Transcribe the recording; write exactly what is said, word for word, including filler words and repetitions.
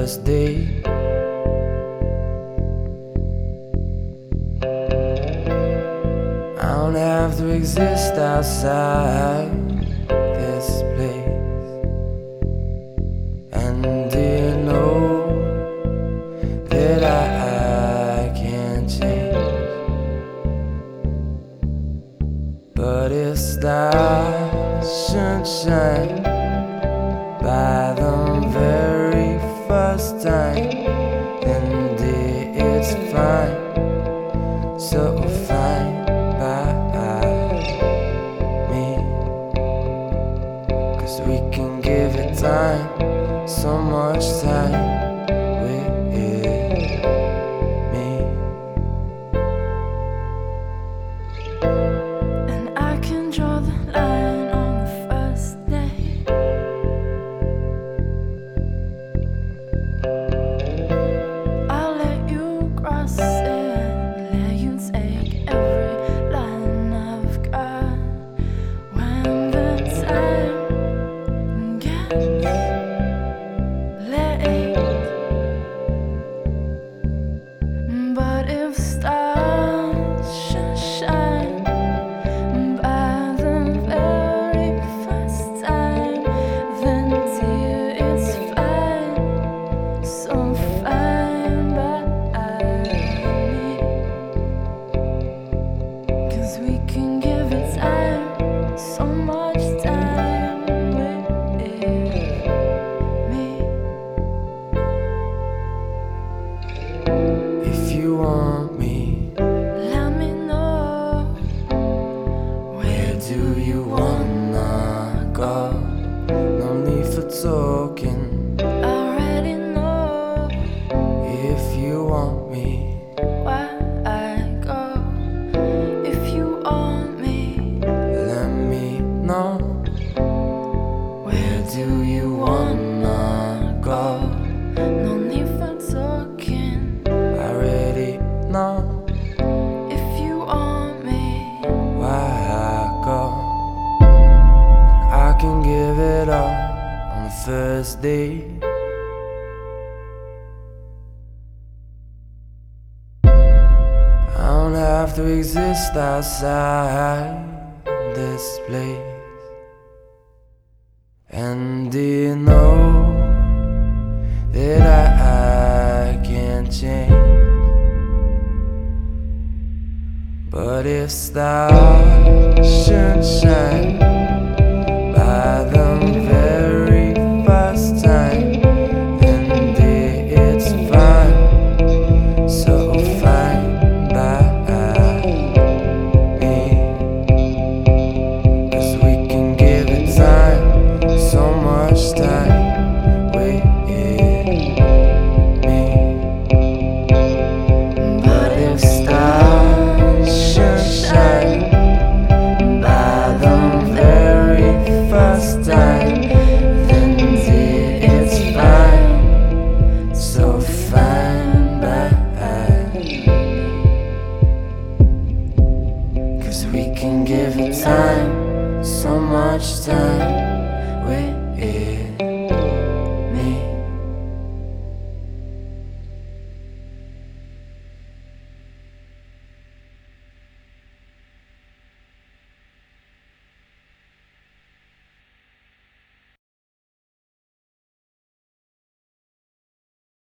first date. I don't have to exist outside this place. And do you know that I, I can't change? But if stars should shine by the very first time, then dear, it's fine, so fine by me. Cause we can give it time, so much time with me. And I can draw the line on the first day. I'll let you cross it, let you take every line I've got. When the time gets late, but if stars should shine by the very first time, then dear, it's fine, so fine by me. Cause we can give it time, so much time with me. If you want me, Let me know, where do you wanna go? No need for talking. I already know If you want me, where I go. If you want me, let me know. Where do you wanna go? no need for talking. I already know If you want me, why I go. And I can give it all on the first date. I don't have to exist outside this place. And do you know that I, I can't change? But if stars should shine by the very first time, then dear, it's fine, so fine by me. Cause we can give it time, so much time with me. But if stars should shine by the very first time, then dear, it's fine, so fine by me. Cause we can give it time, so much time with